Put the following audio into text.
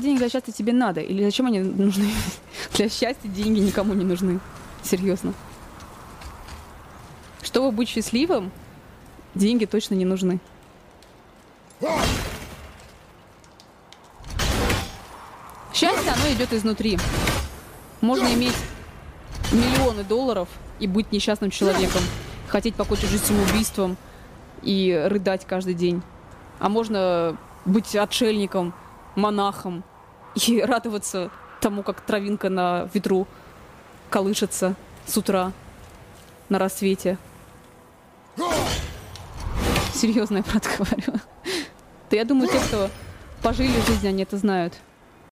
денег для счастья тебе надо? Или зачем они нужны? Для счастья деньги никому не нужны. Серьезно. Чтобы быть счастливым, деньги точно не нужны. Счастье, оно идет изнутри. Можно иметь миллионы долларов и быть несчастным человеком. Хотеть покончить жизнь самоубийством и рыдать каждый день. А можно быть отшельником, монахом и радоваться тому, как травинка на ветру колышется с утра на рассвете. Серьезно, я правда говорю. Да я думаю, те, кто пожили жизнь, они это знают.